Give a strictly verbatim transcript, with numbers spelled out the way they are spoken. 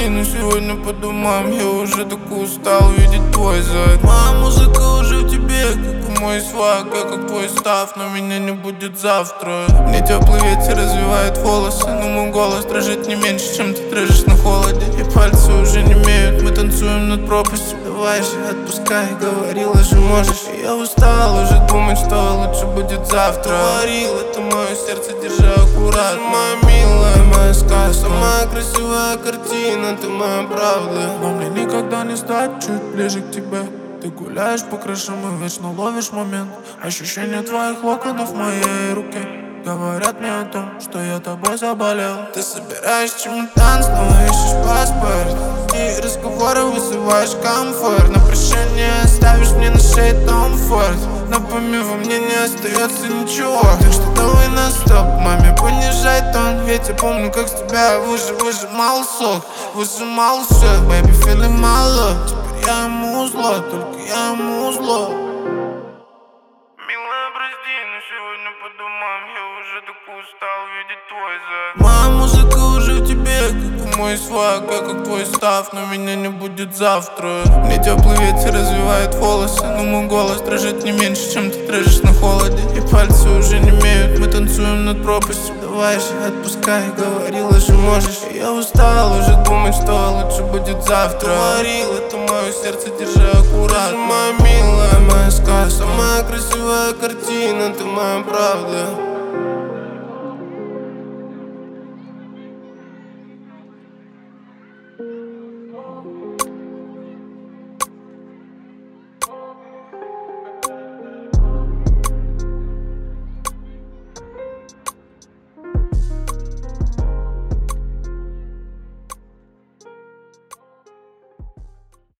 но сегодня по домам. Я уже так устал видеть твой зад. Моя музыка уже в тебе, как и мой свак, я как твой став, но меня не будет завтра. Мне теплый ветер развивает волосы, но мой голос дрожит не меньше, чем ты дрожишь на холоде. И пальцы уже не имеют, мы танцуем над пропастью. Давай же, отпускай, говорила же можешь. И я устал уже думать, что лучше будет завтра. Говорил, это мое сердце, держи аккуратно. Моя милая, моя сказка, самая красивая картина, ты моя правда. Но мне никогда не стать чуть ближе к тебе. Ты гуляешь по крышам и вечно ловишь момент. Ощущение твоих локонов в моей руке говорят мне о том, что я тобой заболел. Ты собираешь чемодан, снова ищешь паспорт, и разговоры вызываешь комфорт. На прощание ставишь мне на шее Том Форд, но помимо мне не остается ничего. Так что давай на стоп, маме понижай тон. Ведь я помню, как с тебя выжи, выжимал сок, выжимал все. Baby, feeling my love. Теперь я ему зло, только я ему зло. Милая, прости, но сегодня по домам. Я уже так устал видеть твой зад. Моя музыка уже в тебе, как и мой свак, я как твой став, но меня не будет завтра. Мне теплый ветер развивает волосы, но мой голос дрожит не меньше, чем ты дрожишь на холоде. И пальцы уже не имеют, мы танцуем над пропастью. Давай же, отпускай, говорила же можешь. И я устал уже думать, что лучше будет завтра. Говорил, это мое сердце, держи аккуратно. Моя милая, моя сказка, самая красивая картина, ты моя правда.